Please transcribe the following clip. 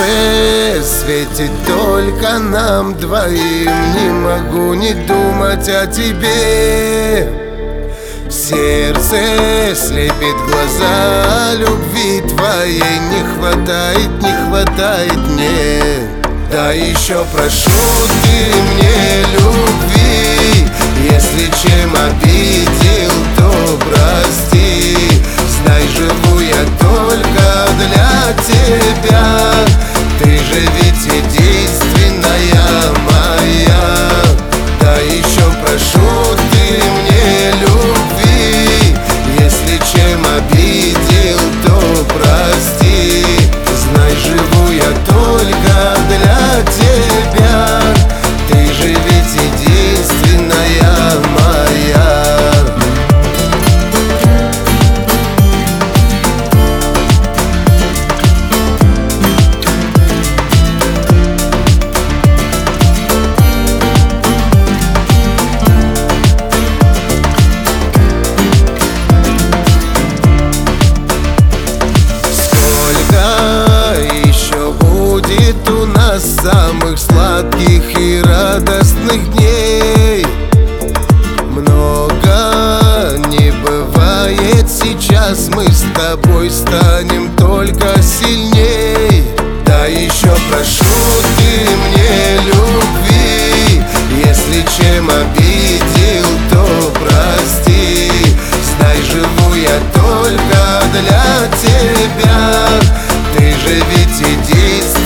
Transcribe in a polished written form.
Солнце светит только нам двоим. Не могу не думать о тебе. Сердце слепит глаза любви твоей. Не хватает мне. Да еще прошу ты мне любви. Если чем обидел, то прости. Знай, живу я только для тебя. Ты же ведь единственная моя. Да еще прошу ты мне любви. Если чем обидел, то прости. Знай, живу я только для тебя. Ты же ведь единственная моя. Самых сладких и радостных дней много не бывает. Сейчас мы с тобой станем только сильней. Да еще прошу ты мне любви. Если чем обидел, то прости. Знай, живу я только для тебя. Ты же ведь единственный.